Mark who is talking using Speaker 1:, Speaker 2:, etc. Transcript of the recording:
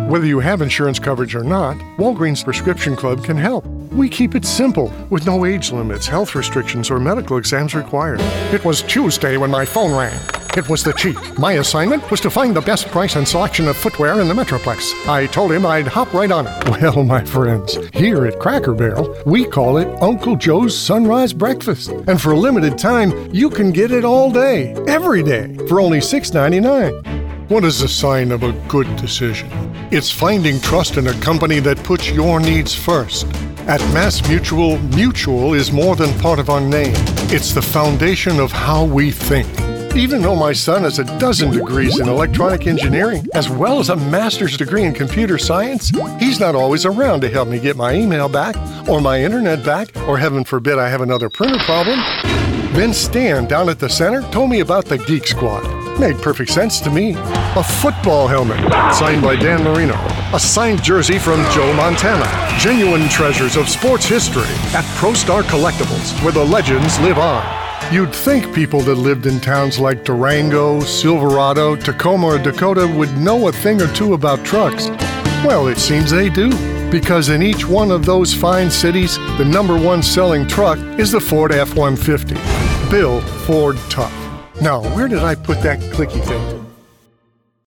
Speaker 1: Whether you have insurance coverage or not, Walgreens Prescription Club can help. We keep it simple, with no age limits, health restrictions, or medical exams required. It was Tuesday when my phone rang. It was the chief. My assignment was to find the best price and selection of footwear in the Metroplex. I told him I'd hop right on it. Well, my friends, here at Cracker Barrel, we call it Uncle Joe's Sunrise Breakfast. And for a limited time, you can get it all day, every day, for only $6.99. What is a sign of a good decision? It's finding trust in a company that puts your needs first. At MassMutual, mutual is more than part of our name. It's the foundation of how we think. Even though my son has a dozen degrees in electronic engineering, as well as a master's degree in computer science, he's not always around to help me get my email back, or my internet back, or heaven forbid I have another printer problem. Then Stan down at the center told me about the Geek Squad. Made perfect sense to me. A football helmet, signed by Dan Marino. A signed jersey from Joe Montana. Genuine treasures of sports history at ProStar Collectibles, where the legends live on. You'd think people that lived in towns like Durango, Silverado, Tacoma, or Dakota would know a thing or two about trucks. Well, it seems they do, because in each one of those fine cities, the number one selling truck is the Ford F-150. Built Ford tough. Now, where did I put that clicky thing?